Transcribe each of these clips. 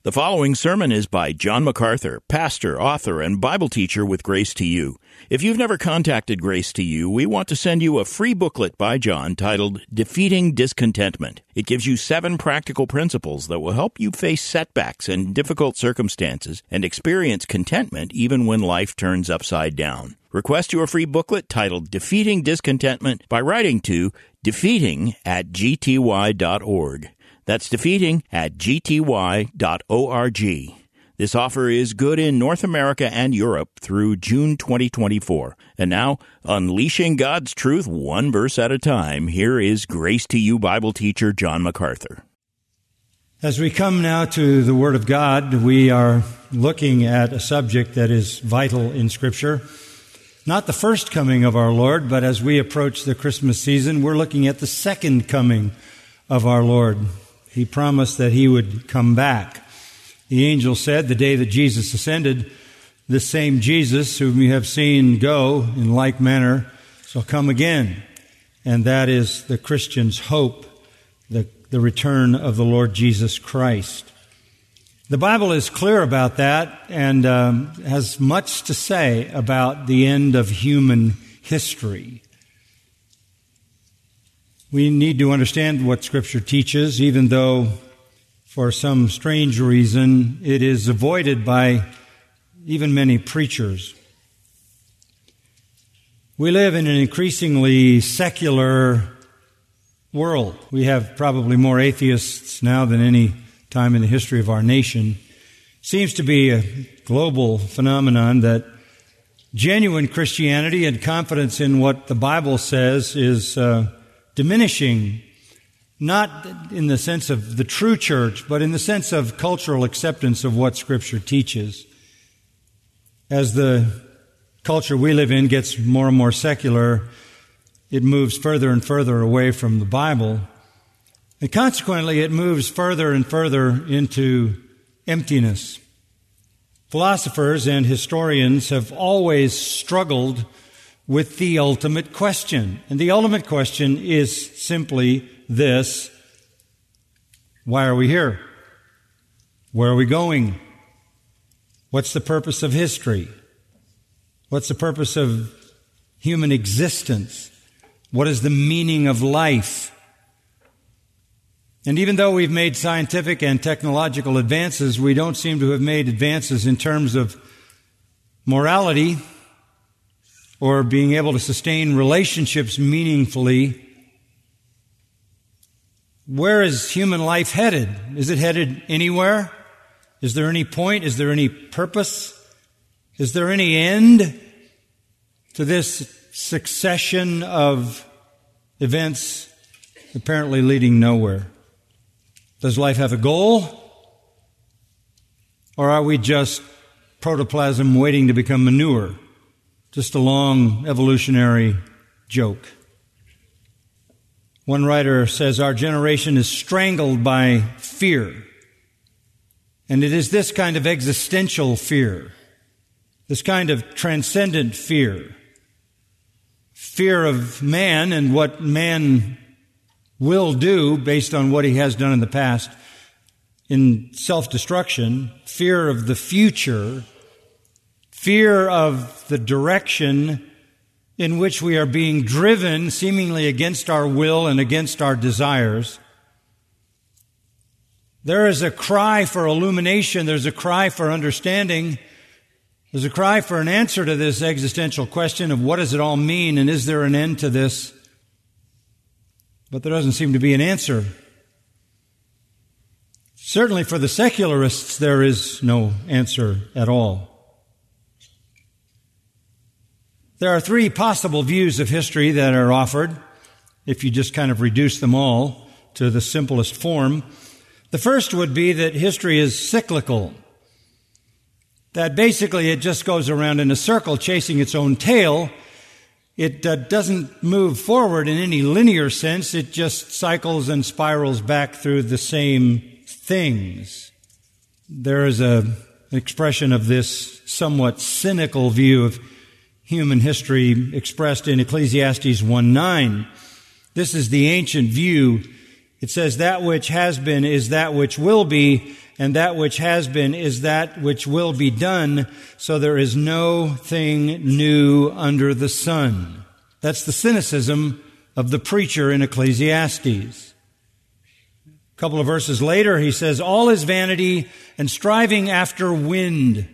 The following sermon is by John MacArthur, pastor, author, and Bible teacher with Grace to You. If you've never contacted Grace to You, we want to send you a free booklet by John titled Defeating Discontentment. It gives you 7 practical principles that will help you face setbacks and difficult circumstances and experience contentment even when life turns upside down. Request your free booklet titled Defeating Discontentment by writing to defeating@gty.org. That's defeating@gty.org. This offer is good in North America and Europe through June 2024. And now, unleashing God's truth one verse at a time, here is Grace to You Bible teacher John MacArthur. As we come now to the Word of God, we are looking at a subject that is vital in Scripture. Not the first coming of our Lord, but as we approach the Christmas season, we're looking at the second coming of our Lord. He promised that He would come back. The angel said the day that Jesus ascended, this same Jesus whom you have seen go in like manner shall come again. And that is the Christian's hope, the return of the Lord Jesus Christ. The Bible is clear about that and has much to say about the end of human history. We need to understand what Scripture teaches, even though for some strange reason it is avoided by even many preachers. We live in an increasingly secular world. We have probably more atheists now than any time in the history of our nation. Seems to be a global phenomenon that genuine Christianity and confidence in what the Bible says is diminishing, not in the sense of the true church, but in the sense of cultural acceptance of what Scripture teaches. As the culture we live in gets more and more secular, it moves further and further away from the Bible. And consequently, it moves further and further into emptiness. Philosophers and historians have always struggled with the ultimate question. And the ultimate question is simply this: why are we here? Where are we going? What's the purpose of history? What's the purpose of human existence? What is the meaning of life? And even though we've made scientific and technological advances, we don't seem to have made advances in terms of morality or being able to sustain relationships meaningfully. Where is human life headed? Is it headed anywhere? Is there any point? Is there any purpose? Is there any end to this succession of events apparently leading nowhere? Does life have a goal? Or are we just protoplasm waiting to become manure? Just a long evolutionary joke. One writer says our generation is strangled by fear. And it is this kind of existential fear, this kind of transcendent fear, fear of man and what man will do based on what he has done in the past in self-destruction, fear of the future, fear of the direction in which we are being driven seemingly against our will and against our desires. There is a cry for illumination. There's a cry for understanding. There's a cry for an answer to this existential question of what does it all mean and is there an end to this? But there doesn't seem to be an answer. Certainly for the secularists, there is no answer at all. There are 3 possible views of history that are offered, if you just kind of reduce them all to the simplest form. The first would be that history is cyclical, that basically it just goes around in a circle chasing its own tail. It doesn't move forward in any linear sense. It just cycles and spirals back through the same things. There is an expression of this somewhat cynical view of human history expressed in Ecclesiastes 1:9. This is the ancient view. It says, that which has been is that which will be, and that which has been is that which will be done, so there is no thing new under the sun. That's the cynicism of the preacher in Ecclesiastes. A couple of verses later, he says, all is vanity and striving after wind.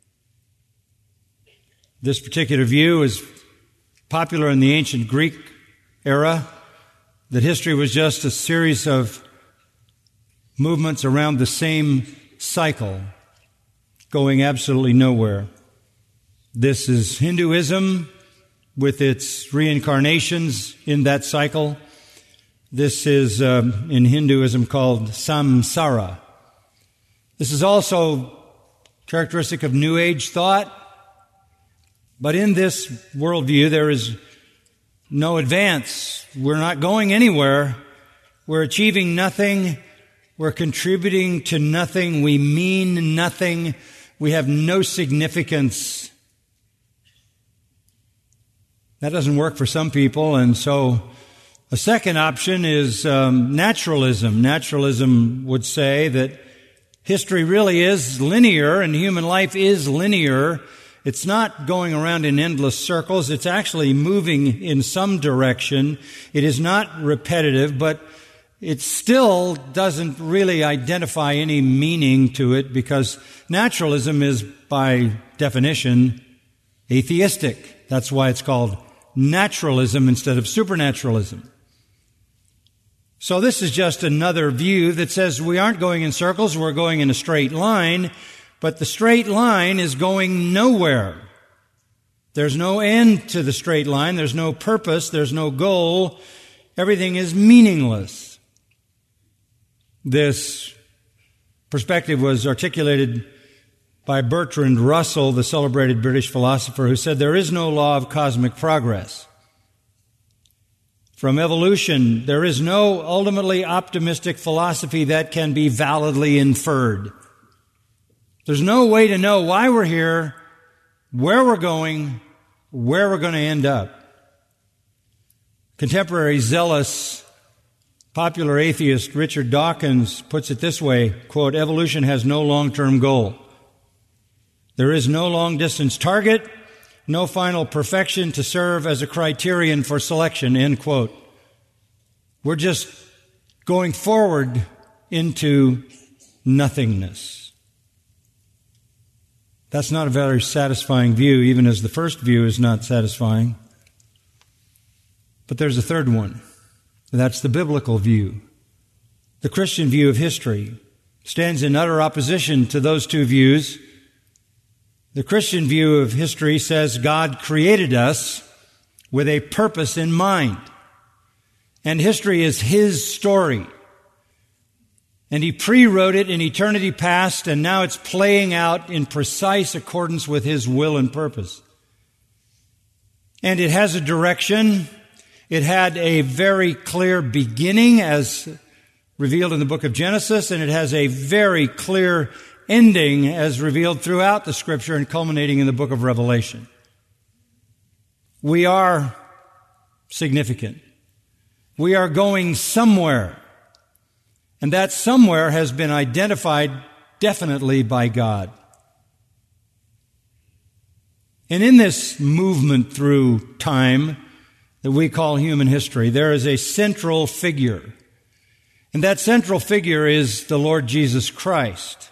This particular view is popular in the ancient Greek era, that history was just a series of movements around the same cycle, going absolutely nowhere. This is Hinduism with its reincarnations in that cycle. This is in Hinduism called samsara. This is also characteristic of New Age thought. But in this worldview, there is no advance. We're not going anywhere. We're achieving nothing. We're contributing to nothing. We mean nothing. We have no significance. That doesn't work for some people, and so a second option is naturalism. Naturalism would say that history really is linear, and human life is linear. It's not going around in endless circles. It's actually moving in some direction. It is not repetitive, but it still doesn't really identify any meaning to it, because naturalism is, by definition, atheistic. That's why it's called naturalism instead of supernaturalism. So this is just another view that says we aren't going in circles, we're going in a straight line, but the straight line is going nowhere. There's no end to the straight line, there's no purpose, there's no goal, everything is meaningless. This perspective was articulated by Bertrand Russell, the celebrated British philosopher, who said there is no law of cosmic progress. From evolution, there is no ultimately optimistic philosophy that can be validly inferred. There's no way to know why we're here, where we're going, where we're going to end up. Contemporary zealous popular atheist Richard Dawkins puts it this way, quote, evolution has no long-term goal. There is no long-distance target, no final perfection to serve as a criterion for selection, end quote. We're just going forward into nothingness. That's not a very satisfying view, even as the first view is not satisfying. But there's a third one. That's the biblical view. The Christian view of history stands in utter opposition to those two views. The Christian view of history says God created us with a purpose in mind. And history is His story. And He pre-wrote it in eternity past, and now it's playing out in precise accordance with His will and purpose. And it has a direction. It had a very clear beginning, as revealed in the book of Genesis, and it has a very clear ending, as revealed throughout the Scripture and culminating in the book of Revelation. We are significant. We are going somewhere. And that somewhere has been identified definitely by God. And in this movement through time that we call human history, there is a central figure. And that central figure is the Lord Jesus Christ.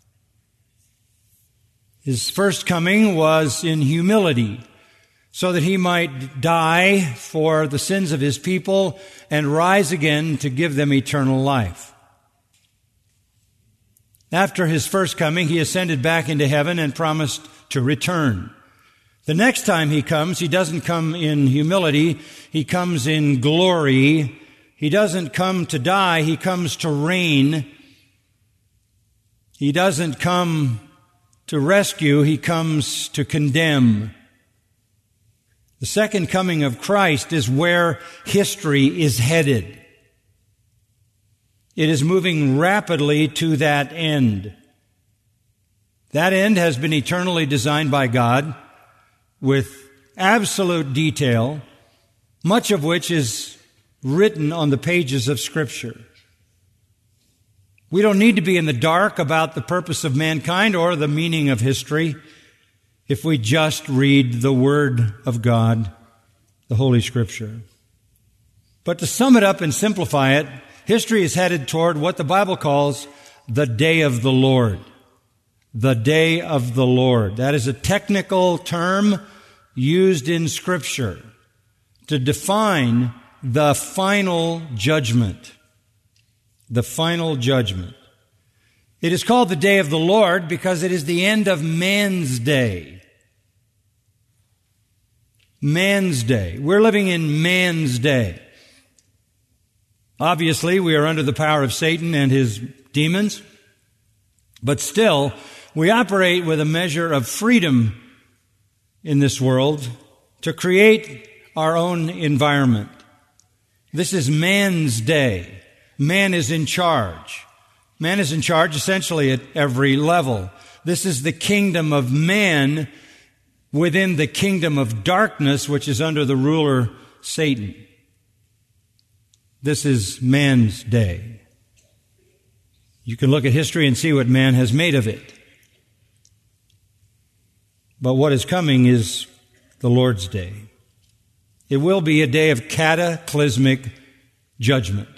His first coming was in humility, so that He might die for the sins of His people and rise again to give them eternal life. After His first coming, He ascended back into heaven and promised to return. The next time He comes, He doesn't come in humility, He comes in glory. He doesn't come to die, He comes to reign. He doesn't come to rescue, He comes to condemn. The second coming of Christ is where history is headed. It is moving rapidly to that end. That end has been eternally designed by God with absolute detail, much of which is written on the pages of Scripture. We don't need to be in the dark about the purpose of mankind or the meaning of history if we just read the Word of God, the Holy Scripture. But to sum it up and simplify it, history is headed toward what the Bible calls the day of the Lord. The day of the Lord. That is a technical term used in Scripture to define the final judgment. The final judgment. It is called the day of the Lord because it is the end of man's day. Man's day. We're living in man's day. Obviously, we are under the power of Satan and his demons, but still, we operate with a measure of freedom in this world to create our own environment. This is man's day. Man is in charge. Man is in charge essentially at every level. This is the kingdom of man within the kingdom of darkness, which is under the ruler Satan. This is man's day. You can look at history and see what man has made of it. But what is coming is the Lord's day. It will be a day of cataclysmic judgment.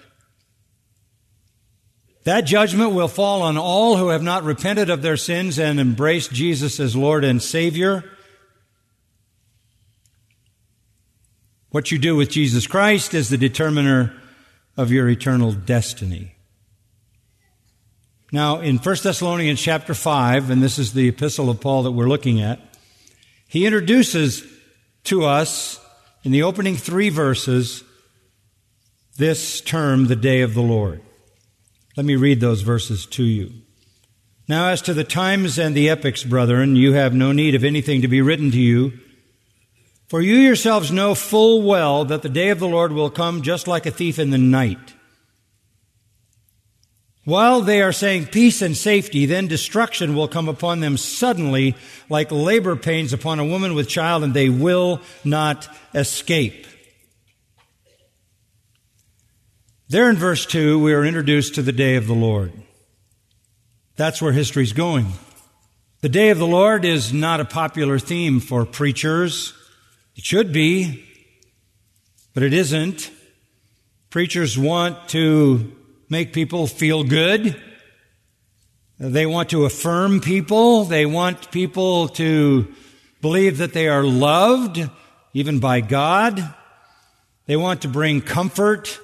That judgment will fall on all who have not repented of their sins and embraced Jesus as Lord and Savior. What you do with Jesus Christ is the determiner of your eternal destiny. Now, in 1 Thessalonians chapter 5, and this is the epistle of Paul that we're looking at, he introduces to us, in the opening 3 verses, this term, the day of the Lord. Let me read those verses to you. Now, as to the times and the epochs, brethren, you have no need of anything to be written to you, for you yourselves know full well that the day of the Lord will come just like a thief in the night. While they are saying peace and safety, then destruction will come upon them suddenly like labor pains upon a woman with child, and they will not escape. There in verse 2, we are introduced to the day of the Lord. That's where history's going. The day of the Lord is not a popular theme for preachers. It should be, but it isn't. Preachers want to make people feel good. They want to affirm people. They want people to believe that they are loved, even by God. They want to bring comfort.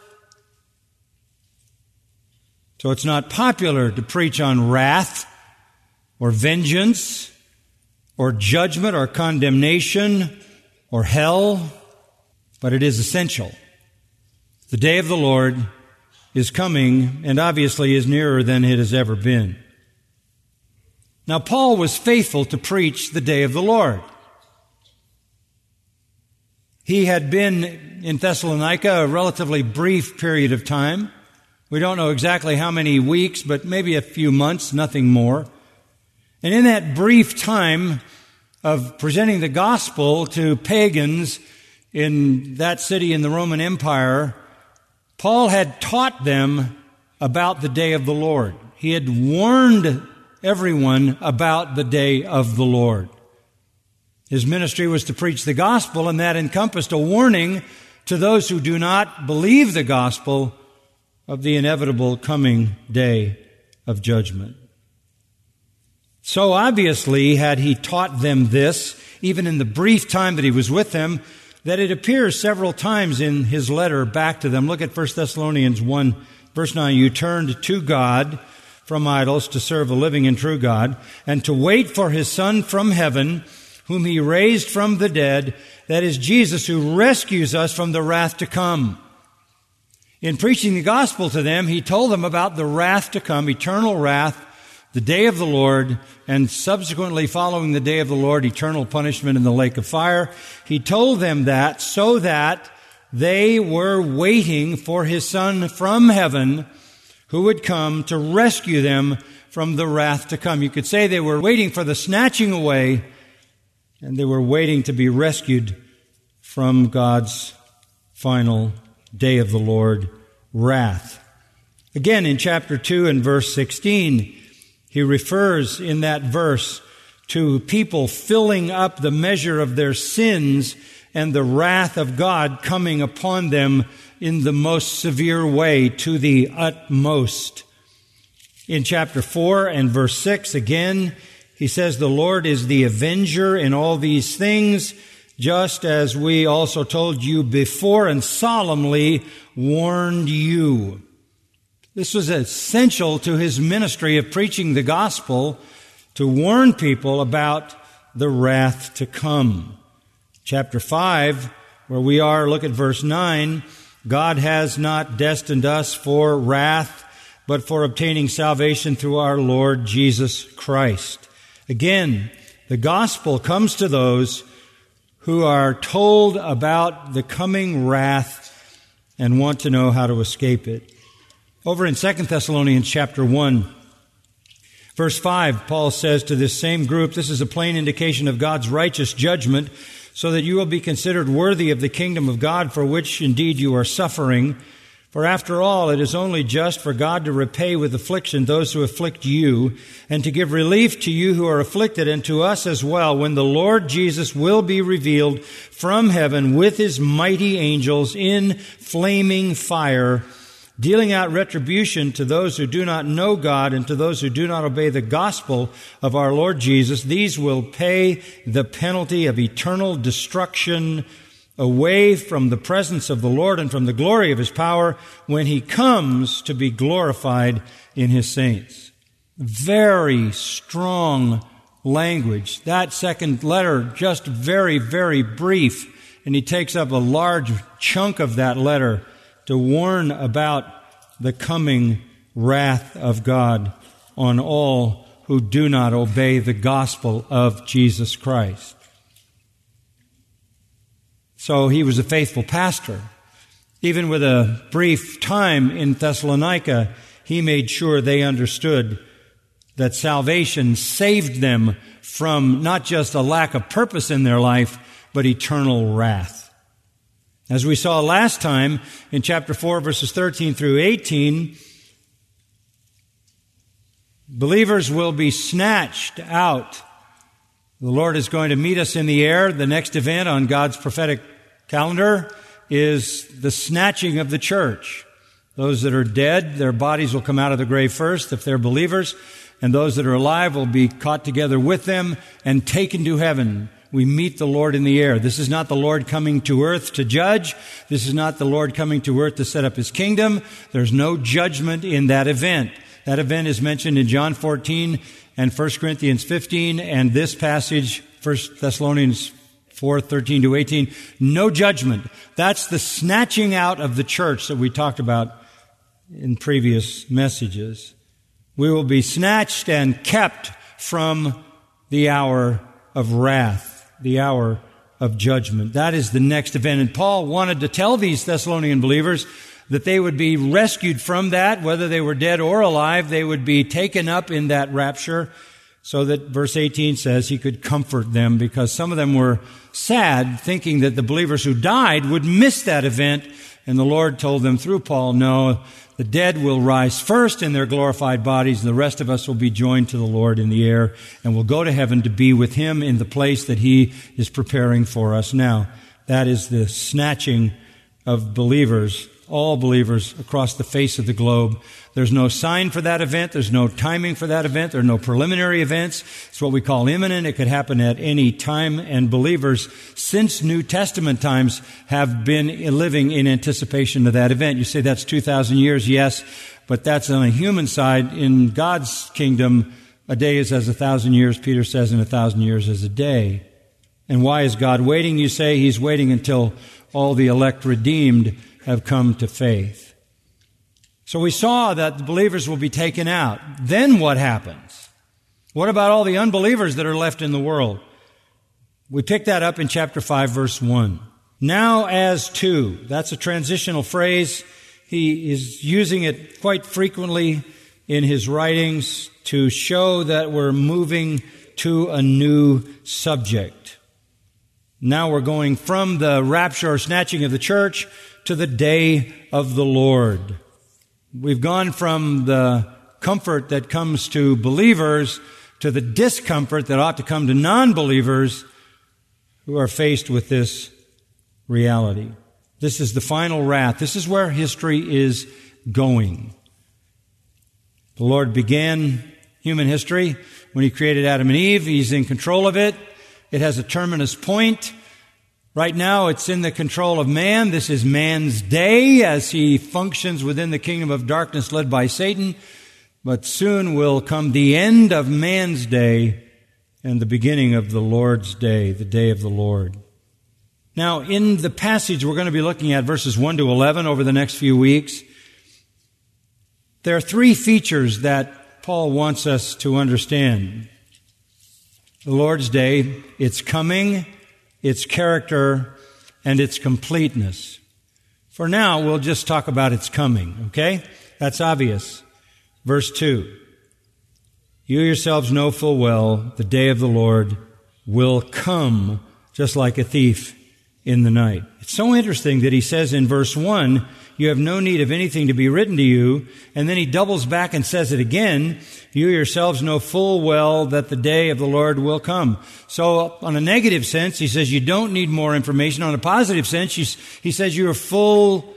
So it's not popular to preach on wrath or vengeance or judgment or condemnation or hell, but it is essential. The day of the Lord is coming and obviously is nearer than it has ever been. Now, Paul was faithful to preach the day of the Lord. He had been in Thessalonica a relatively brief period of time. We don't know exactly how many weeks, but maybe a few months, nothing more. And in that brief time of presenting the gospel to pagans in that city in the Roman Empire, Paul had taught them about the day of the Lord. He had warned everyone about the day of the Lord. His ministry was to preach the gospel, and that encompassed a warning to those who do not believe the gospel of the inevitable coming day of judgment. So obviously had he taught them this, even in the brief time that he was with them, that it appears several times in his letter back to them. Look at 1 Thessalonians 1, verse 9. You turned to God from idols to serve a living and true God, and to wait for His Son from heaven, whom He raised from the dead, that is Jesus, who rescues us from the wrath to come. In preaching the gospel to them, he told them about the wrath to come, eternal wrath, the day of the Lord, and subsequently following the day of the Lord, eternal punishment in the lake of fire. He told them that so that they were waiting for His Son from heaven, who would come to rescue them from the wrath to come. You could say they were waiting for the snatching away, and they were waiting to be rescued from God's final day of the Lord wrath. Again, in chapter 2 and verse 16, he refers in that verse to people filling up the measure of their sins and the wrath of God coming upon them in the most severe way, to the utmost. In chapter 4 and verse 6, again, he says, the Lord is the avenger in all these things, just as we also told you before and solemnly warned you. This was essential to his ministry of preaching the gospel, to warn people about the wrath to come. Chapter 5, where we are, look at verse 9. God has not destined us for wrath, but for obtaining salvation through our Lord Jesus Christ. Again, the gospel comes to those who are told about the coming wrath and want to know how to escape it. Over in 2 Thessalonians chapter 1, verse 5, Paul says to this same group, this is a plain indication of God's righteous judgment, so that you will be considered worthy of the kingdom of God, for which indeed you are suffering. For after all, it is only just for God to repay with affliction those who afflict you, and to give relief to you who are afflicted, and to us as well, when the Lord Jesus will be revealed from heaven with his mighty angels in flaming fire, dealing out retribution to those who do not know God and to those who do not obey the gospel of our Lord Jesus. These will pay the penalty of eternal destruction away from the presence of the Lord and from the glory of his power when he comes to be glorified in his saints. Very strong language. That second letter, just very, very brief, and he takes up a large chunk of that letter to warn about the coming wrath of God on all who do not obey the gospel of Jesus Christ. So he was a faithful pastor. Even with a brief time in Thessalonica, he made sure they understood that salvation saved them from not just a lack of purpose in their life, but eternal wrath. As we saw last time in chapter 4, verses 13 through 18, believers will be snatched out. The Lord is going to meet us in the air. The next event on God's prophetic calendar is the snatching of the church. Those that are dead, their bodies will come out of the grave first, if they're believers, and those that are alive will be caught together with them and taken to heaven. We meet the Lord in the air. This is not the Lord coming to earth to judge. This is not the Lord coming to earth to set up his kingdom. There's no judgment in that event. That event is mentioned in John 14 and 1 Corinthians 15, and this passage, 1 Thessalonians 4, 13 to 18, no judgment. That's the snatching out of the church that we talked about in previous messages. We will be snatched and kept from the hour of wrath, the hour of judgment. That is the next event. And Paul wanted to tell these Thessalonian believers that they would be rescued from that, whether they were dead or alive. They would be taken up in that rapture, so that verse 18 says he could comfort them, because some of them were sad, thinking that the believers who died would miss that event. And the Lord told them through Paul, no, the dead will rise first in their glorified bodies, and the rest of us will be joined to the Lord in the air, and will go to heaven to be with him in the place that he is preparing for us now. That is the snatching of believers, all believers across the face of the globe. There's no sign for that event. There's no timing for that event. There are no preliminary events. It's what we call imminent. It could happen at any time. And believers, since New Testament times, have been living in anticipation of that event. You say that's 2,000 years. Yes, but that's on a human side. In God's kingdom, a day is as 1,000 years, Peter says, and 1,000 years as a day. And why is God waiting? You say he's waiting until all the elect redeemed have come to faith. So we saw that the believers will be taken out. Then what happens? What about all the unbelievers that are left in the world? We pick that up in chapter 5, verse 1. Now as to, that's a transitional phrase. He is using it quite frequently in his writings to show that we're moving to a new subject. Now we're going from the rapture or snatching of the church to the day of the Lord. We've gone from the comfort that comes to believers to the discomfort that ought to come to non-believers who are faced with this reality. This is the final wrath. This is where history is going. The Lord began human history when He created Adam and Eve. He's in control of it. It has a terminus point. Right now, it's in the control of man. This is man's day as he functions within the kingdom of darkness led by Satan. But soon will come the end of man's day and the beginning of the Lord's day, the day of the Lord. Now, in the passage we're going to be looking at, verses 1 to 11, over the next few weeks, there are three features that Paul wants us to understand. The Lord's day, its coming, its character, and its completeness. For now, we'll just talk about its coming, okay? That's obvious. Verse 2, you yourselves know full well the day of the Lord will come just like a thief in the night. It's so interesting that he says in verse 1, you have no need of anything to be written to you, and then he doubles back and says it again, you yourselves know full well that the day of the Lord will come. So on a negative sense, he says you don't need more information. On a positive sense, he says you are fully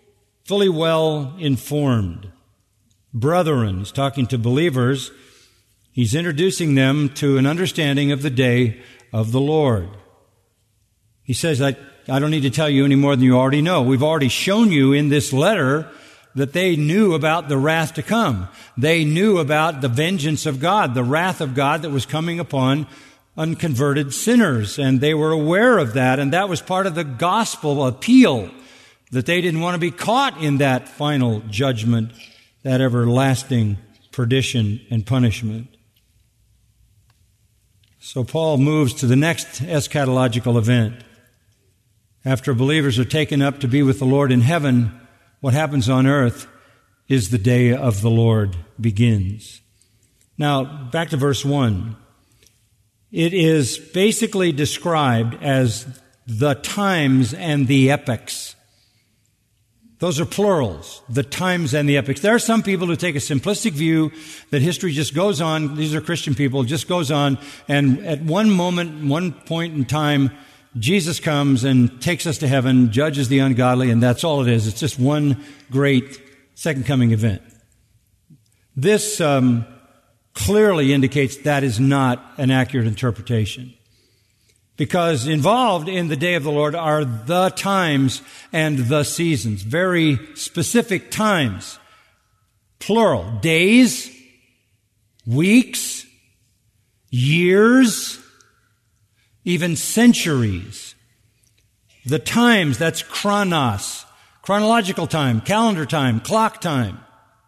well informed. Brethren, he's talking to believers, he's introducing them to an understanding of the day of the Lord. He says, I don't need to tell you any more than you already know. We've already shown you in this letter that they knew about the wrath to come. They knew about the vengeance of God, the wrath of God that was coming upon unconverted sinners. And they were aware of that, and that was part of the gospel appeal, that they didn't want to be caught in that final judgment, that everlasting perdition and punishment. So Paul moves to the next eschatological event. After believers are taken up to be with the Lord in heaven, what happens on earth is the day of the Lord begins. Now, back to verse 1. It is basically described as the times and the epochs. Those are plurals, the times and the epochs. There are some people who take a simplistic view that history just goes on, these are Christian people, just goes on, and at one moment, one point in time, Jesus comes and takes us to heaven, judges the ungodly, and that's all it is. It's just one great second coming event. This clearly indicates that is not an accurate interpretation. Because involved in the day of the Lord are the times and the seasons. Very specific times. Plural. Days, weeks, years, even centuries. The times, that's chronos. Chronological time, calendar time, clock time.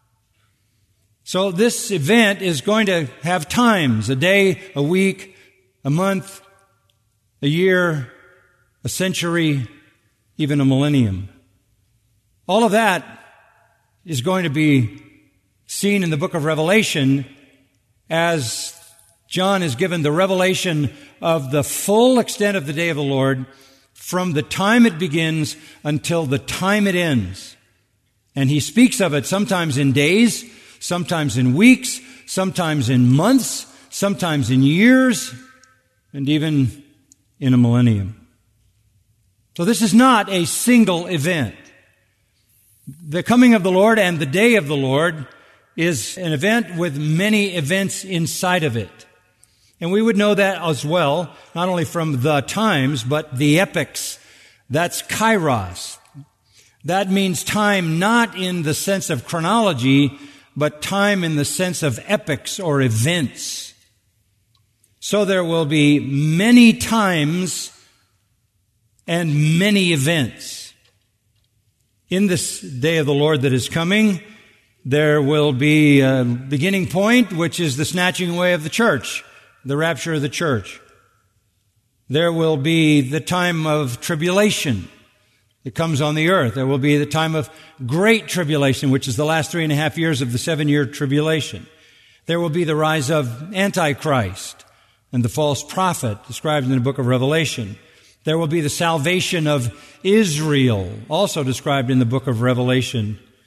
So this event is going to have times. A day, a week, a month, a year, a century, even a millennium. All of that is going to be seen in the book of Revelation as John is given the revelation of the full extent of the day of the Lord from the time it begins until the time it ends. And he speaks of it sometimes in days, sometimes in weeks, sometimes in months, sometimes in years, and even in a millennium. So this is not a single event. The coming of the Lord and the day of the Lord is an event with many events inside of it. And we would know that as well, not only from the times, but the epochs. That's kairos. That means time not in the sense of chronology, but time in the sense of epochs or events. So there will be many times and many events. In this day of the Lord that is coming, there will be a beginning point, which is the snatching away of the church, the rapture of the church. There will be the time of tribulation that comes on the earth. There will be the time of great tribulation, which is the last 3.5 years of the 7-year tribulation. There will be the rise of Antichrist and the false prophet described in the book of Revelation. There will be the salvation of Israel, also described in the book of Revelation.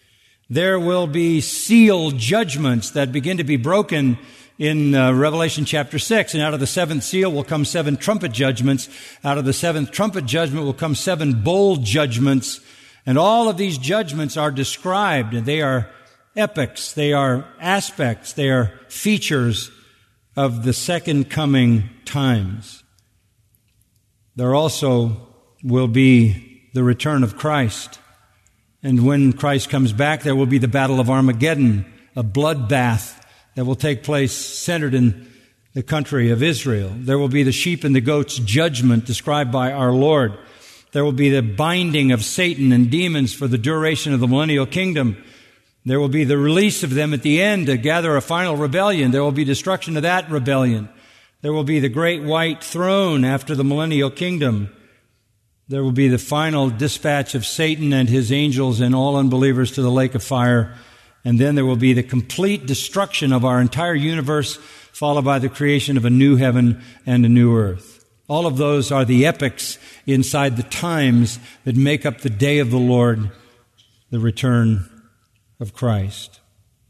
There will be seal judgments that begin to be broken in Revelation chapter 6. And out of the seventh seal will come 7 trumpet judgments. Out of the 7th trumpet judgment will come 7 bowl judgments. And all of these judgments are described, and they are epochs, they are aspects, they are features of the second coming times. There also will be the return of Christ. And when Christ comes back, there will be the Battle of Armageddon, a bloodbath that will take place centered in the country of Israel. There will be the sheep and the goats judgment described by our Lord. There will be the binding of Satan and demons for the duration of the millennial kingdom. There will be the release of them at the end to gather a final rebellion. There will be destruction of that rebellion. There will be the great white throne after the millennial kingdom. There will be the final dispatch of Satan and his angels and all unbelievers to the lake of fire. And then there will be the complete destruction of our entire universe, followed by the creation of a new heaven and a new earth. All of those are the epochs inside the times that make up the day of the Lord, the return of Christ.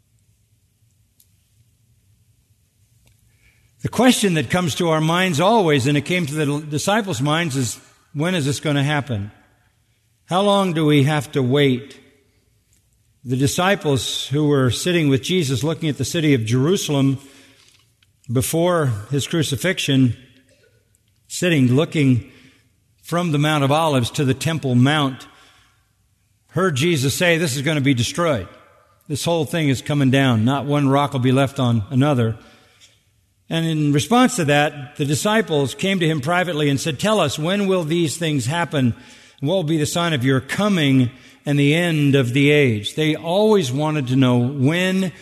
The question that comes to our minds always, and it came to the disciples' minds, is, when is this going to happen? How long do we have to wait? The disciples who were sitting with Jesus looking at the city of Jerusalem before his crucifixion, looking from the Mount of Olives to the Temple Mount, heard Jesus say, this is going to be destroyed. This whole thing is coming down. Not one rock will be left on another. And in response to that, the disciples came to him privately and said, tell us, when will these things happen? And what will be the sign of your coming and the end of the age? They always wanted to know when.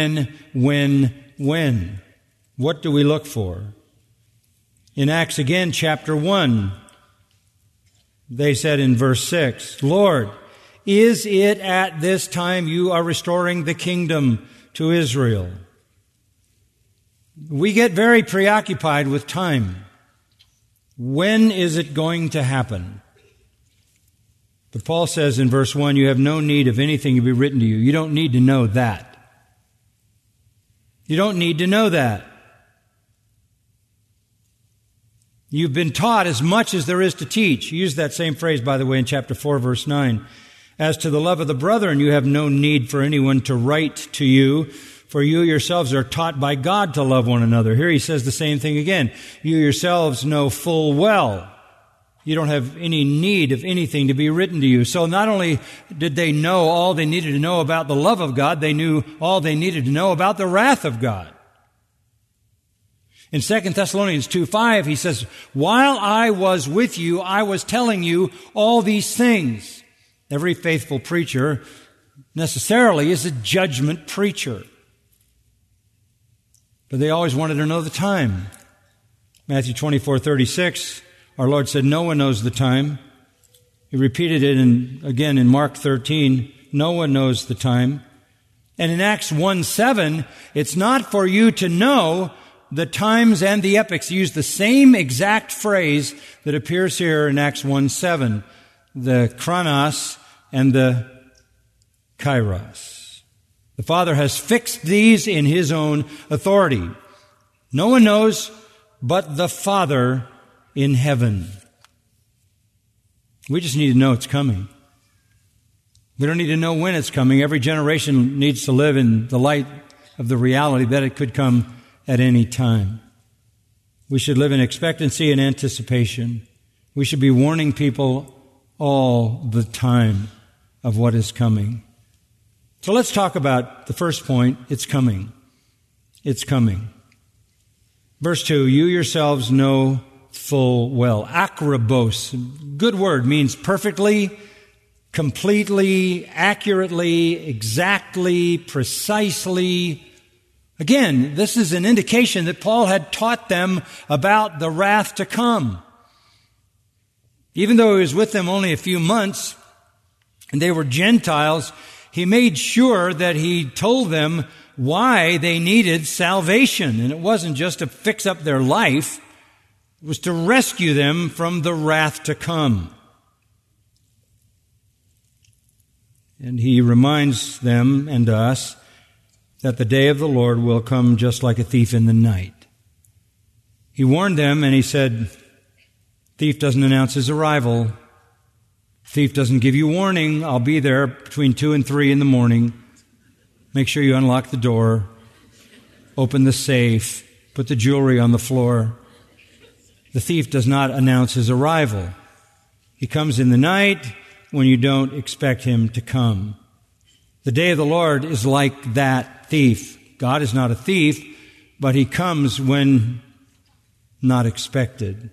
What do we look for? In Acts again, chapter 1, they said in verse 6, Lord, is it at this time you are restoring the kingdom to Israel? We get very preoccupied with time. When is it going to happen? But Paul says in verse 1, you have no need of anything to be written to you. You don't need to know that. You don't need to know that. You've been taught as much as there is to teach. He used that same phrase, by the way, in chapter 4, verse 9. As to the love of the brethren, you have no need for anyone to write to you, for you yourselves are taught by God to love one another. Here he says the same thing again. You yourselves know full well you don't have any need of anything to be written to you. So not only did they know all they needed to know about the love of God, they knew all they needed to know about the wrath of God. In 2 Thessalonians 2:5, he says, while I was with you, I was telling you all these things. Every faithful preacher necessarily is a judgment preacher. But they always wanted to know the time. Matthew 24:36, our Lord said, no one knows the time. He repeated it again in Mark 13, no one knows the time. And in Acts 1:7, it's not for you to know the times and the epochs. He used the same exact phrase that appears here in Acts 1:7, the chronos and the kairos. The Father has fixed these in His own authority. No one knows but the Father in heaven. We just need to know it's coming. We don't need to know when it's coming. Every generation needs to live in the light of the reality that it could come at any time. We should live in expectancy and anticipation. We should be warning people all the time of what is coming. So let's talk about the first point. It's coming. It's coming. Verse 2, you yourselves know full well. Akribos, good word, means perfectly, completely, accurately, exactly, precisely. Again, this is an indication that Paul had taught them about the wrath to come. Even though he was with them only a few months, and they were Gentiles, he made sure that he told them why they needed salvation. And it wasn't just to fix up their life, it was to rescue them from the wrath to come. And he reminds them and us that the day of the Lord will come just like a thief in the night. He warned them and he said, thief doesn't announce his arrival. Thief doesn't give you warning. I'll be there between 2 and 3 in the morning. Make sure you unlock the door, open the safe, put the jewelry on the floor. The thief does not announce his arrival. He comes in the night when you don't expect him to come. The day of the Lord is like that thief. God is not a thief, but he comes when not expected.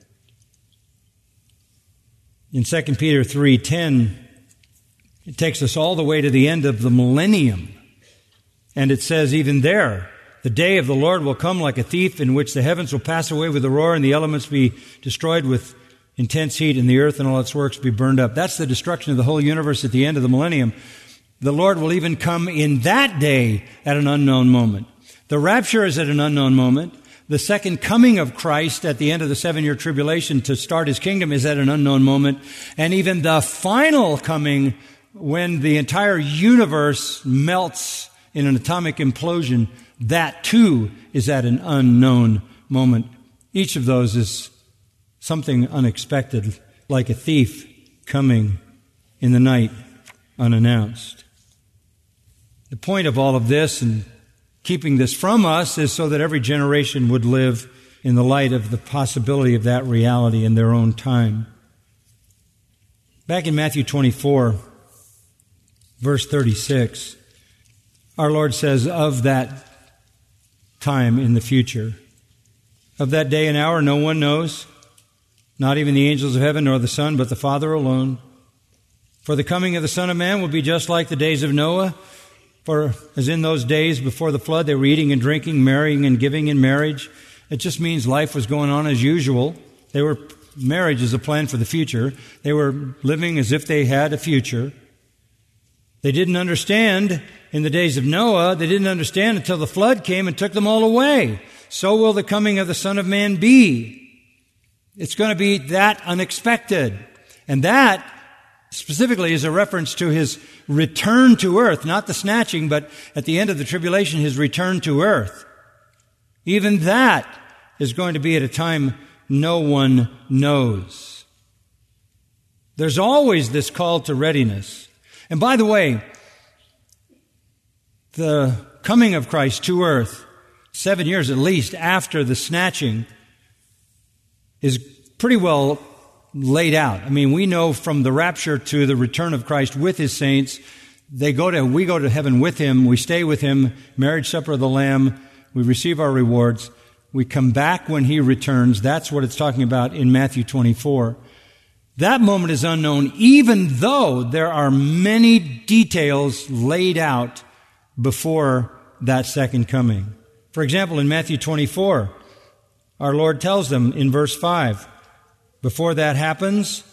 In 2 Peter 3:10, it takes us all the way to the end of the millennium. And it says even there, the day of the Lord will come like a thief, in which the heavens will pass away with a roar and the elements be destroyed with intense heat, and the earth and all its works be burned up. That's the destruction of the whole universe at the end of the millennium. The Lord will even come in that day at an unknown moment. The rapture is at an unknown moment. The second coming of Christ at the end of the 7-year tribulation to start his kingdom is at an unknown moment. And even the final coming, when the entire universe melts in an atomic implosion, that too is at an unknown moment. Each of those is something unexpected, like a thief coming in the night unannounced. The point of all of this and keeping this from us is so that every generation would live in the light of the possibility of that reality in their own time. Back in Matthew 24, verse 36, our Lord says, of that time in the future, of that day and hour no one knows, not even the angels of heaven nor the Son, but the Father alone. For the coming of the Son of Man will be just like the days of Noah. For as in those days before the flood, they were eating and drinking, marrying and giving in marriage. It just means life was going on as usual. Marriage is a plan for the future. They were living as if they had a future. They didn't understand in the days of Noah. They didn't understand until the flood came and took them all away. So will the coming of the Son of Man be. It's going to be that unexpected. And that specifically is a reference to his return to earth, not the snatching, but at the end of the tribulation, his return to earth. Even that is going to be at a time no one knows. There's always this call to readiness. And by the way, the coming of Christ to earth, 7 years at least after the snatching, is pretty well laid out. I mean, we know from the rapture to the return of Christ with his saints, we go to heaven with him, we stay with him, marriage supper of the Lamb, we receive our rewards, we come back when he returns. That's what it's talking about in Matthew 24. That moment is unknown, even though there are many details laid out before that second coming. For example, in Matthew 24, our Lord tells them in verse 5, before that happens,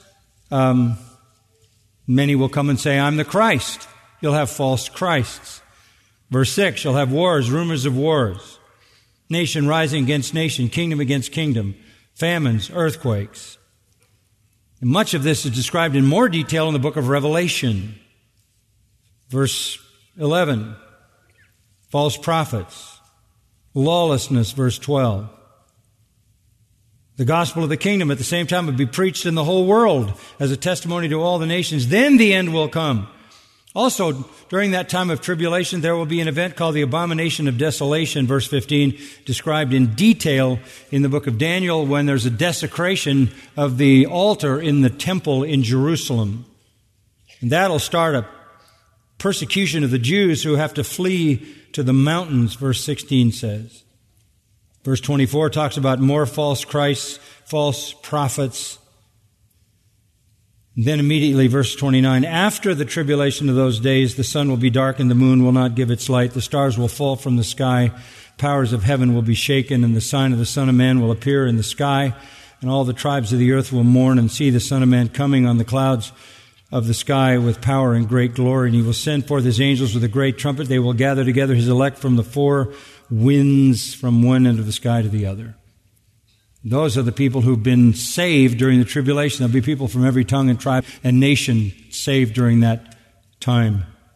many will come and say, I'm the Christ. You'll have false Christs. Verse 6, you'll have wars, rumors of wars, nation rising against nation, kingdom against kingdom, famines, earthquakes. And much of this is described in more detail in the book of Revelation. Verse 11, false prophets, lawlessness, verse 12. The gospel of the kingdom at the same time would be preached in the whole world as a testimony to all the nations. Then the end will come. Also, during that time of tribulation, there will be an event called the abomination of desolation, verse 15, described in detail in the book of Daniel, when there's a desecration of the altar in the temple in Jerusalem. And that'll start a persecution of the Jews who have to flee to the mountains, verse 16 says. Verse 24 talks about more false Christs, false prophets. And then immediately, verse 29, after the tribulation of those days, the sun will be darkened, the moon will not give its light, the stars will fall from the sky, powers of heaven will be shaken, and the sign of the Son of Man will appear in the sky, and all the tribes of the earth will mourn and see the Son of Man coming on the clouds of the sky with power and great glory. And he will send forth his angels with a great trumpet. They will gather together his elect from the four winds, from one end of the sky to the other. Those are the people who've been saved during the tribulation. There'll be people from every tongue and tribe and nation saved during that time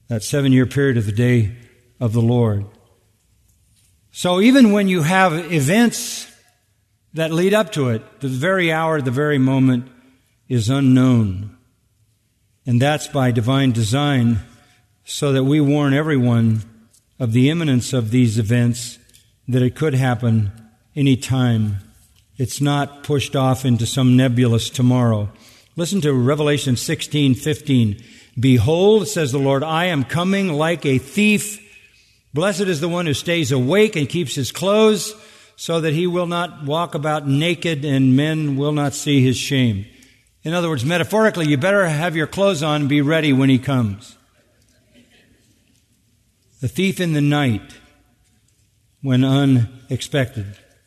that 7-year period of the day of the Lord. So even when you have events that lead up to it, the very hour, the very moment is unknown. And that's by divine design, so that we warn everyone of the imminence of these events, that it could happen any time. It's not pushed off into some nebulous tomorrow. Listen to Revelation 16:15. Behold, says the Lord, I am coming like a thief. Blessed is the one who stays awake and keeps his clothes, so that he will not walk about naked and men will not see his shame. In other words, metaphorically, you better have your clothes on and be ready when he comes. The thief in the night, when unexpected.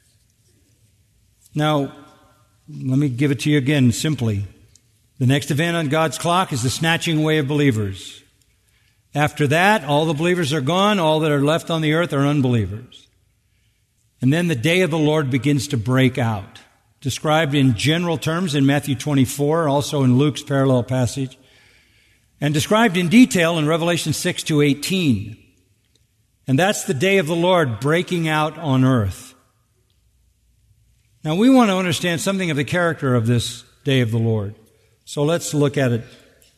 Now, let me give it to you again simply. The next event on God's clock is the snatching away of believers. After that, all the believers are gone. All that are left on the earth are unbelievers. And then the day of the Lord begins to break out, described in general terms in Matthew 24, also in Luke's parallel passage, and described in detail in Revelation 6-18. And that's the day of the Lord breaking out on earth. Now, we want to understand something of the character of this day of the Lord. So let's look at it.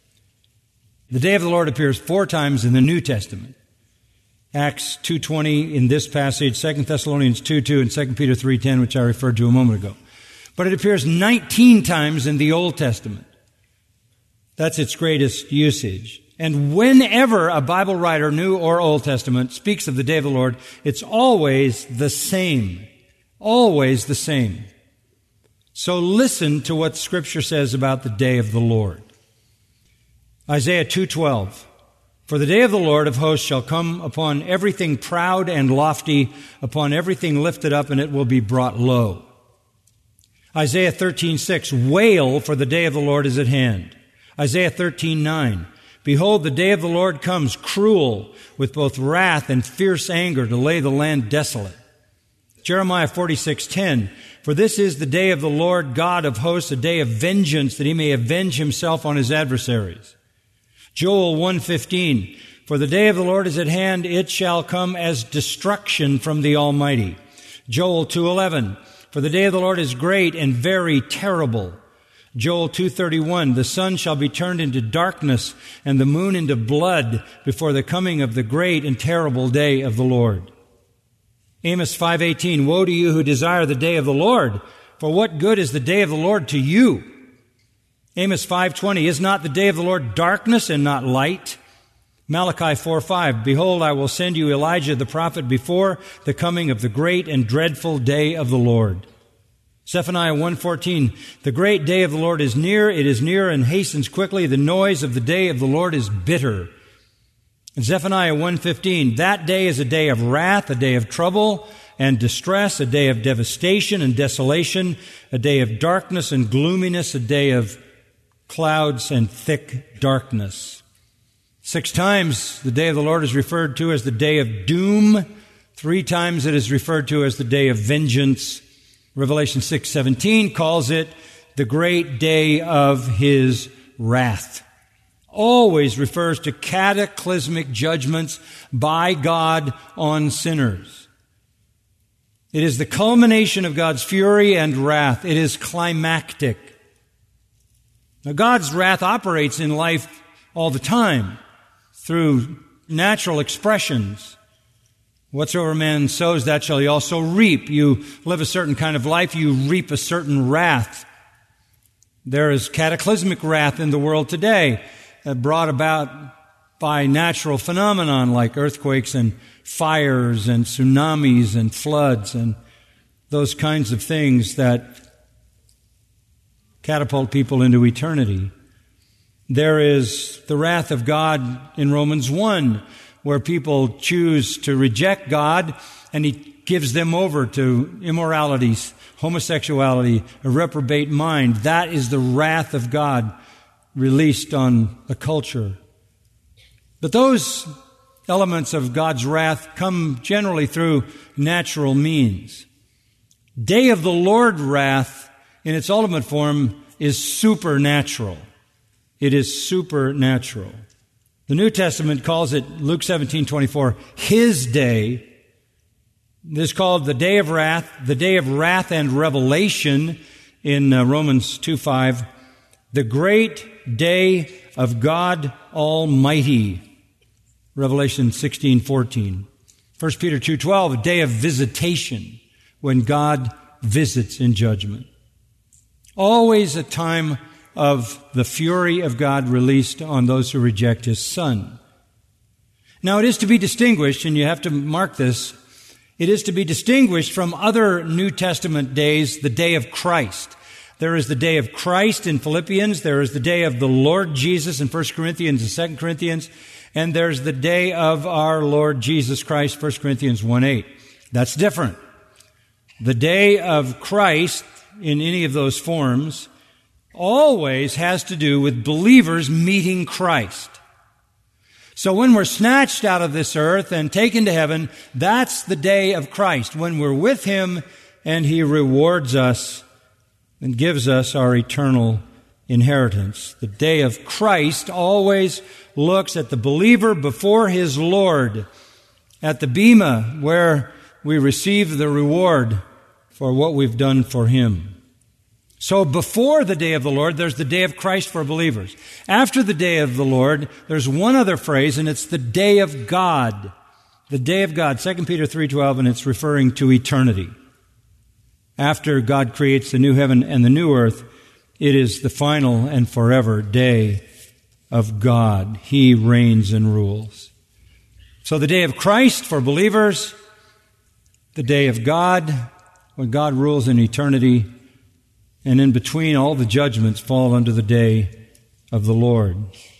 The day of the Lord appears 4 times in the New Testament. Acts 2:20 in this passage, 2 Thessalonians 2:2, and 2 Peter 3:10, which I referred to a moment ago. But it appears 19 times in the Old Testament. That's its greatest usage. And whenever a Bible writer, New or Old Testament, speaks of the day of the Lord, it's always the same. Always the same. So listen to what Scripture says about the day of the Lord. Isaiah 2:12. For the day of the Lord of hosts shall come upon everything proud and lofty, upon everything lifted up, and it will be brought low. Isaiah 13:6. Wail, for the day of the Lord is at hand. Isaiah 13:9. Behold, the day of the Lord comes, cruel, with both wrath and fierce anger, to lay the land desolate. Jeremiah 46:10. For this is the day of the Lord God of hosts, a day of vengeance, that he may avenge himself on his adversaries. Joel 1:15. For the day of the Lord is at hand, it shall come as destruction from the Almighty. Joel 2:11. For the day of the Lord is great and very terrible. Joel 2:31. The sun shall be turned into darkness and the moon into blood before the coming of the great and terrible day of the Lord. Amos 5:18. Woe to you who desire the day of the Lord, for what good is the day of the Lord to you? Amos 5:20. Is not the day of the Lord darkness and not light? Malachi 4:5. Behold, I will send you Elijah the prophet before the coming of the great and dreadful day of the Lord. Zephaniah 1:14. The great day of the Lord is near. It is near and hastens quickly. The noise of the day of the Lord is bitter. Zephaniah 1:15. That day is a day of wrath, a day of trouble and distress, a day of devastation and desolation, a day of darkness and gloominess, a day of clouds and thick darkness. 6 times the day of the Lord is referred to as the day of doom. 3 times it is referred to as the day of vengeance. Revelation 6:17 calls it the great day of his wrath. Always refers to cataclysmic judgments by God on sinners. It is the culmination of God's fury and wrath. It is climactic. Now, God's wrath operates in life all the time through natural expressions. Whatsoever man sows, that shall he also reap. You live a certain kind of life, you reap a certain wrath. There is cataclysmic wrath in the world today, brought about by natural phenomenon like earthquakes and fires and tsunamis and floods and those kinds of things that catapult people into eternity. There is the wrath of God in Romans 1, where people choose to reject God and he gives them over to immoralities, homosexuality, a reprobate mind. That is the wrath of God released on the culture. But those elements of God's wrath come generally through natural means. Day of the Lord wrath, in its ultimate form, is supernatural. It is supernatural. The New Testament calls it, Luke 17:24, His day. This is called the day of wrath and revelation in Romans 2:5, the great day of God Almighty, Revelation 16:14. 1 Peter 2:12, a day of visitation, when God visits in judgment. Always a time of the fury of God released on those who reject His Son. Now it is to be distinguished, and you have to mark this, it is to be distinguished from other New Testament days, the day of Christ. There is the day of Christ in Philippians, there is the day of the Lord Jesus in 1 Corinthians and 2 Corinthians, and there's the day of our Lord Jesus Christ, 1 Corinthians 1:8. That's different. The day of Christ, in any of those forms, always has to do with believers meeting Christ. So when we're snatched out of this earth and taken to heaven, that's the day of Christ, when we're with Him and He rewards us and gives us our eternal inheritance. The day of Christ always looks at the believer before his Lord, at the bema where we receive the reward for what we've done for Him. So before the day of the Lord, there's the day of Christ for believers. After the day of the Lord, there's one other phrase, and it's the day of God. The day of God, 2 Peter 3:12, and it's referring to eternity. After God creates the new heaven and the new earth, it is the final and forever day of God. He reigns and rules. So the day of Christ for believers, the day of God, when God rules in eternity, and in between, all the judgments fall under the day of the Lord.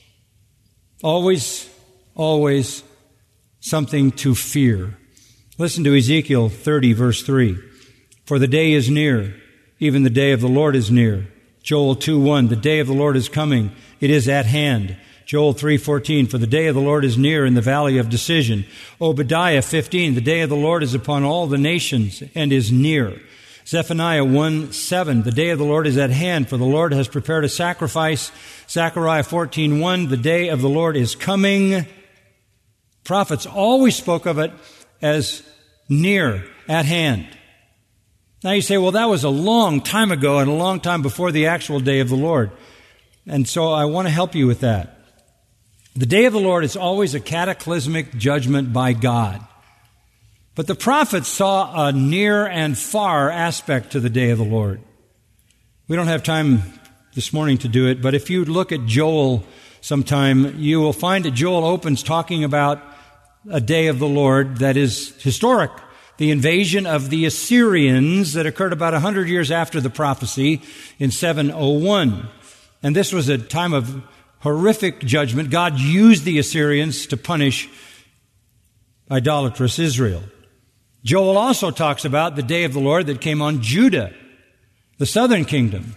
Always, always something to fear. Listen to Ezekiel 30, verse 3. For the day is near, even the day of the Lord is near. Joel 2:1, the day of the Lord is coming, it is at hand. Joel 3:14, for the day of the Lord is near in the valley of decision. Obadiah 15, the day of the Lord is upon all the nations and is near. Zephaniah 1:7, the day of the Lord is at hand, for the Lord has prepared a sacrifice. Zechariah 14:1, the day of the Lord is coming. Prophets always spoke of it as near, at hand. Now you say, well, that was a long time ago and a long time before the actual day of the Lord. And so I want to help you with that. The day of the Lord is always a cataclysmic judgment by God. But the prophets saw a near and far aspect to the day of the Lord. We don't have time this morning to do it, but if you look at Joel sometime, you will find that Joel opens talking about a day of the Lord that is historic. The invasion of the Assyrians that occurred about 100 years after the prophecy in 701. And this was a time of horrific judgment. God used the Assyrians to punish idolatrous Israel. Joel also talks about the day of the Lord that came on Judah, the southern kingdom,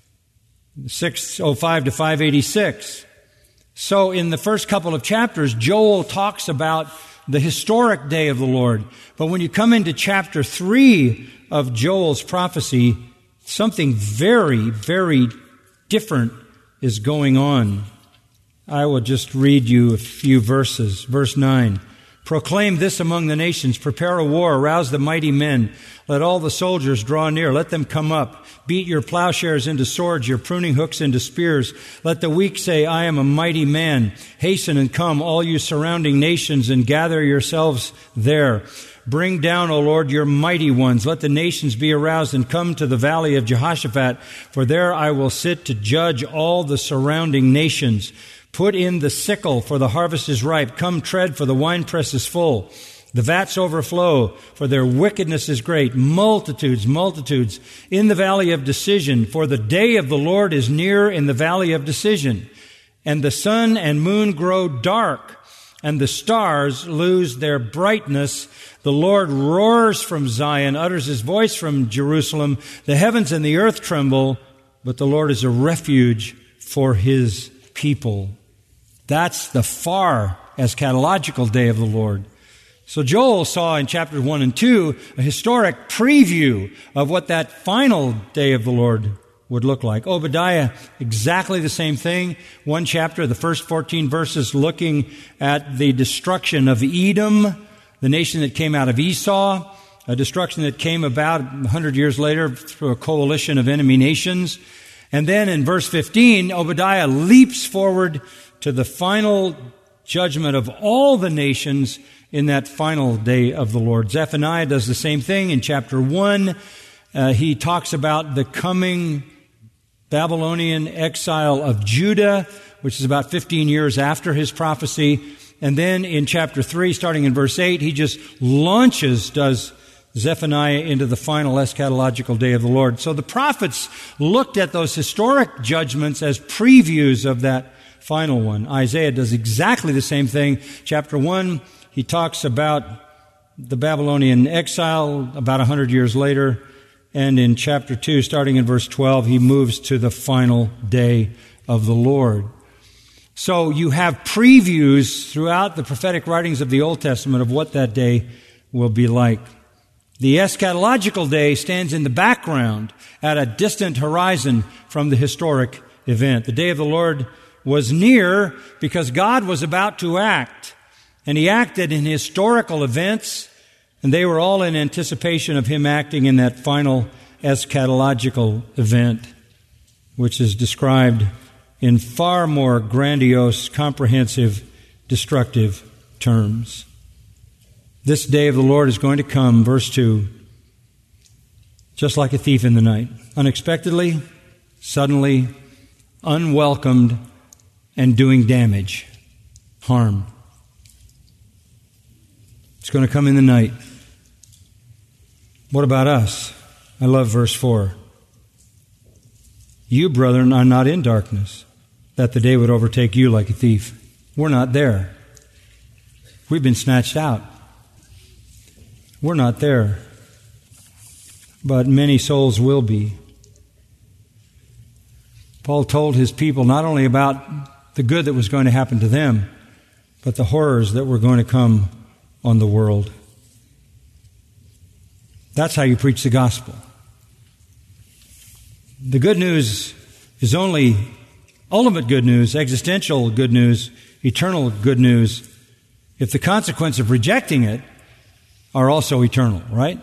605 to 586. So in the first couple of chapters, Joel talks about the historic day of the Lord. But when you come into chapter 3 of Joel's prophecy, something very, very different is going on. I will just read you a few verses. Verse 9. Proclaim this among the nations. Prepare a war. Arouse the mighty men. Let all the soldiers draw near. Let them come up. Beat your plowshares into swords, your pruning hooks into spears. Let the weak say, I am a mighty man. Hasten and come, all you surrounding nations, and gather yourselves there. Bring down, O Lord, your mighty ones. Let the nations be aroused and come to the valley of Jehoshaphat, for there I will sit to judge all the surrounding nations. Put in the sickle, for the harvest is ripe. Come tread, for the winepress is full. The vats overflow, for their wickedness is great. Multitudes, multitudes in the valley of decision, for the day of the Lord is near in the valley of decision. And the sun and moon grow dark, and the stars lose their brightness. The Lord roars from Zion, utters His voice from Jerusalem. The heavens and the earth tremble, but the Lord is a refuge for His people. That's the far eschatological day of the Lord. So Joel saw in chapters 1 and 2 a historic preview of what that final day of the Lord would look like. Obadiah, exactly the same thing. One chapter, the first 14 verses, looking at the destruction of Edom, the nation that came out of Esau, a destruction that came about 100 years later through a coalition of enemy nations. And then in verse 15, Obadiah leaps forward to the final judgment of all the nations in that final day of the Lord. Zephaniah does the same thing in chapter 1. He talks about the coming Babylonian exile of Judah, which is about 15 years after his prophecy. And then in chapter 3, starting in verse 8, he just does Zephaniah into the final eschatological day of the Lord. So the prophets looked at those historic judgments as previews of that final one. Isaiah does exactly the same thing. Chapter 1, he talks about the Babylonian exile about 100 years later. And in chapter 2, starting in verse 12, he moves to the final day of the Lord. So you have previews throughout the prophetic writings of the Old Testament of what that day will be like. The eschatological day stands in the background at a distant horizon from the historic event. The day of the Lord was near because God was about to act. And He acted in historical events, and they were all in anticipation of Him acting in that final eschatological event, which is described in far more grandiose, comprehensive, destructive terms. This day of the Lord is going to come, verse 2, just like a thief in the night, unexpectedly, suddenly, unwelcomed, and doing damage, harm. It's going to come in the night. What about us? I love verse 4. You, brethren, are not in darkness, that the day would overtake you like a thief. We're not there. We've been snatched out. We're not there. But many souls will be. Paul told his people not only about the good that was going to happen to them, but the horrors that were going to come on the world. That's how you preach the gospel. The good news is only ultimate good news, existential good news, eternal good news, if the consequence of rejecting it are also eternal, right?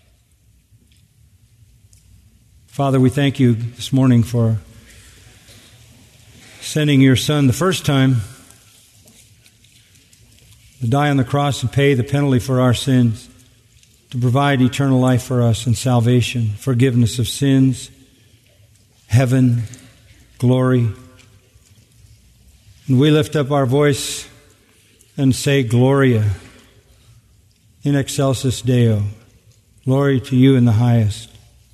Father, we thank you this morning for sending your Son the first time to die on the cross and pay the penalty for our sins, to provide eternal life for us and salvation, forgiveness of sins, heaven, glory. And we lift up our voice and say, Gloria in excelsis Deo. Glory to you in the highest.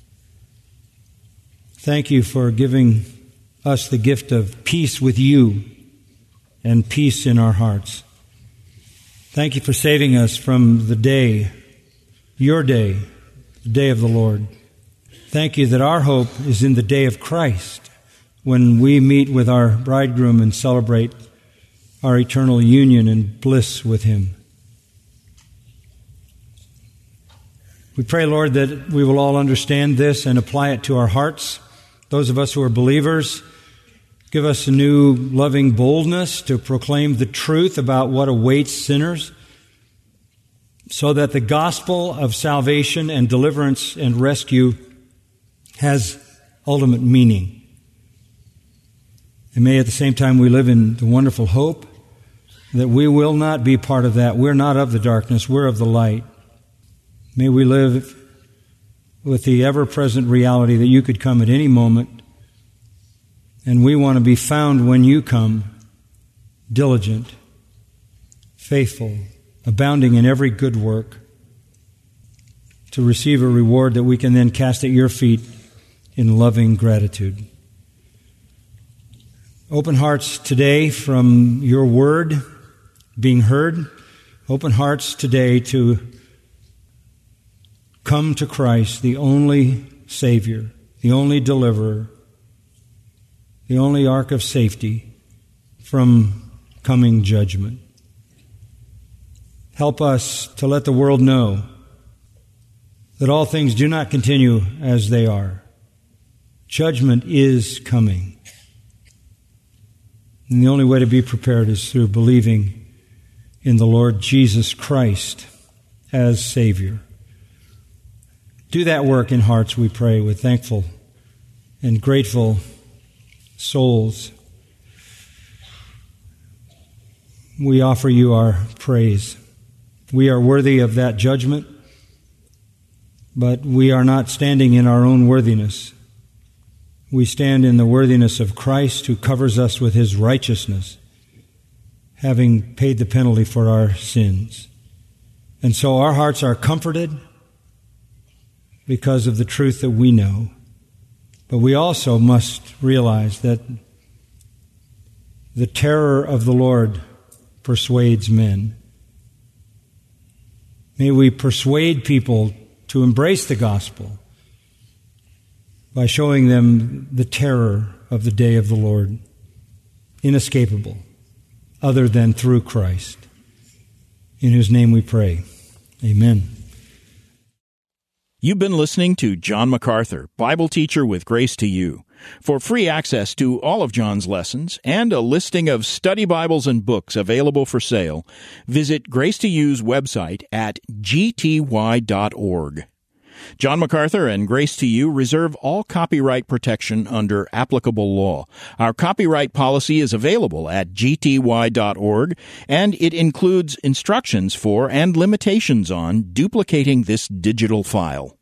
Thank you for giving us the gift of peace with you and peace in our hearts. Thank you for saving us from the day, your day, the day of the Lord. Thank you that our hope is in the day of Christ, when we meet with our bridegroom and celebrate our eternal union and bliss with him. We pray, Lord, that we will all understand this and apply it to our hearts. Those of us who are believers, give us a new loving boldness to proclaim the truth about what awaits sinners, so that the gospel of salvation and deliverance and rescue has ultimate meaning. And may at the same time we live in the wonderful hope that we will not be part of that. We're not of the darkness, we're of the light. May we live with the ever-present reality that you could come at any moment, and we want to be found when you come, diligent, faithful, abounding in every good work, to receive a reward that we can then cast at your feet in loving gratitude. Open hearts today from your word being heard. Open hearts today to come to Christ, the only Savior, the only deliverer, the only ark of safety from coming judgment. Help us to let the world know that all things do not continue as they are. Judgment is coming. And the only way to be prepared is through believing in the Lord Jesus Christ as Savior. Do that work in hearts, we pray, with thankful and grateful souls. We offer you our praise. We are worthy of that judgment, but we are not standing in our own worthiness. We stand in the worthiness of Christ, who covers us with his righteousness, having paid the penalty for our sins. And so our hearts are comforted because of the truth that we know. But we also must realize that the terror of the Lord persuades men. May we persuade people to embrace the gospel by showing them the terror of the day of the Lord, inescapable, other than through Christ, in whose name we pray. Amen. You've been listening to John MacArthur, Bible teacher with Grace to You. For free access to all of John's lessons and a listing of study Bibles and books available for sale, visit Grace to You's website at gty.org. John MacArthur and Grace to You reserve all copyright protection under applicable law. Our copyright policy is available at gty.org, and it includes instructions for and limitations on duplicating this digital file.